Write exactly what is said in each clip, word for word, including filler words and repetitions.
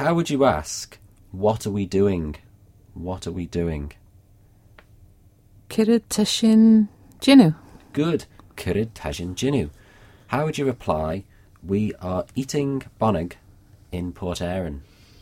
How would you ask, what are we doing? What are we doing? Cuireadh tá sin ginu. Good. Cuireadh tá sin ginu. How would you reply, we are eating bonnig in Port Erin?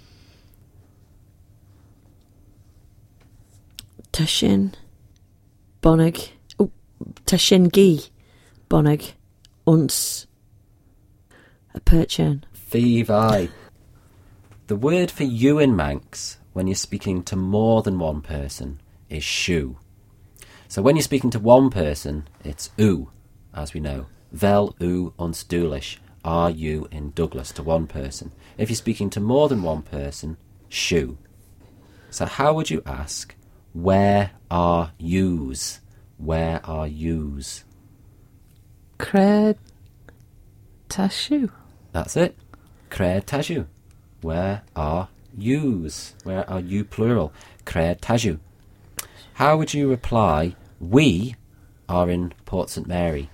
Tá sin bonnig. Oh, tá sin gí bonnig uns a perchern. Fí bhai. The word for you in Manx, when you're speaking to more than one person, is siú. So when you're speaking to one person, it's u, as we know. Vel u uns Dúlis, are you in Douglas, to one person. If you're speaking to more than one person, siú. So how would you ask, where are yous? Where are yous? Cred tá siú. That's it. Cred tá siú. Where are yous? Where are you plural? Cred tá siú. How would you reply, we are in Port Saint Mary?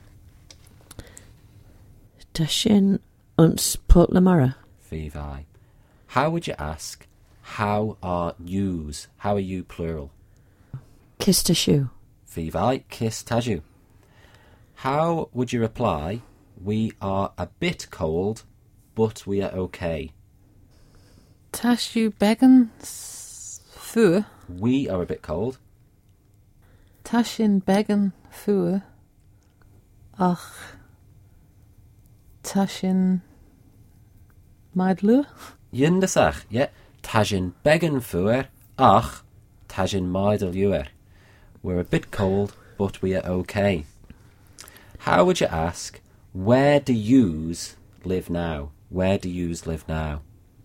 Tá sin uns Port Lamara. Fí bhai. How would you ask, how are yous? How are you plural? Kis tá siú. Fí bhai. Kis tá siú. How would you reply, we are a bit cold, but we are okay? Tá siú began fuair. We are a bit cold. Tá sin began fuair. Ach tá sin maid luath. Yndasach, yeah. Tá sin began fuair, ach tá sin maidil luair. We're a bit cold, but we are okay. How would you ask, where do yous live now? Where do yous live now?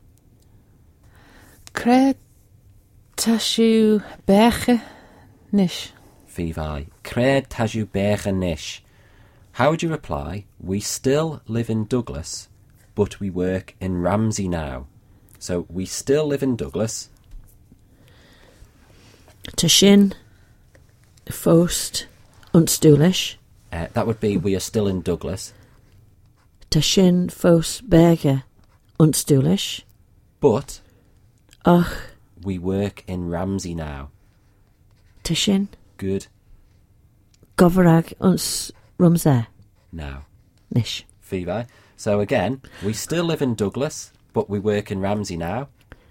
Cred tá siú beche nish. Fí bhai. Cred tá siú beche nish. How would you reply, we still live in Douglas, but we work in Ramsey now? So, we still live in Douglas. Tá sin fóst uns Dúlis. Uh, that would be, we are still in Douglas. Tá sin fós beige uns Dúlis. But Ach we work in Ramsey now. tá sin Good. govarag uns Rumsey. Now. Nish. Fí bhai. So again, we still live in Douglas, but we work in Ramsey now.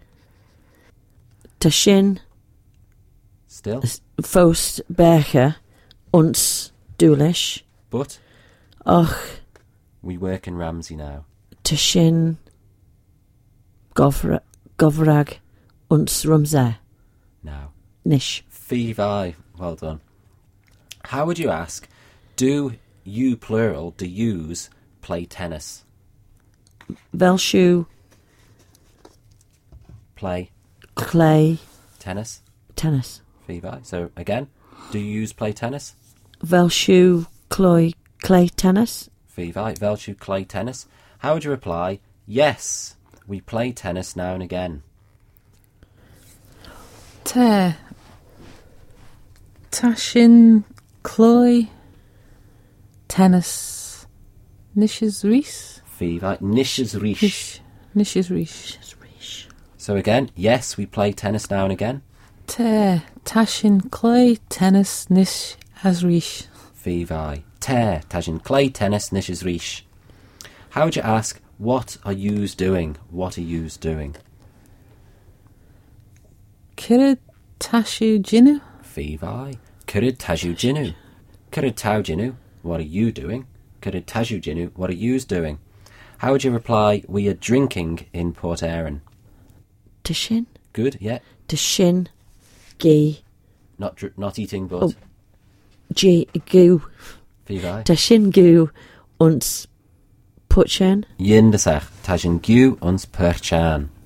Tá sin Still. fós beige uns Dúlis. But Ach we work in Ramsey now. tá sin govra- govarag uns Rumsey. Now. Nish. Fí bhai. Well done. How would you ask, do you plural, do yous play tennis? Vel siú Play clay tennis? tennis. Fí bhai. So again, do yous play tennis? Vel siú cloy clay tennis. Fí bhai. Vel siú play tennis? How would you reply, yes, we play tennis now and again? Tá tá sin clói tennis nish is rís. Fí bhai. Nish is rish. Nish nish is rís. So again, yes, we play tennis now and again. Tá tá sin clói tennis nish as rís. Fí bhai. Te, tá sin clay tennis nish is rish. How would you ask, what are yous doing? What are yous doing? Cuireadh tá siú ginu. Fí bhai. Cuireadh tá siú ginu. Cuireadh tá ginu. What are you doing? Cuireadh tá siú ginu. What are yous doing? How would you reply, we are drinking in Port Erin? Tá sin Good, yeah. tá sin gí Not dr- not eating, but... Oh. G gú. Fí bhai. Tá sin gú uns Putchan. Yndasach. Tá sin giu uns perchan.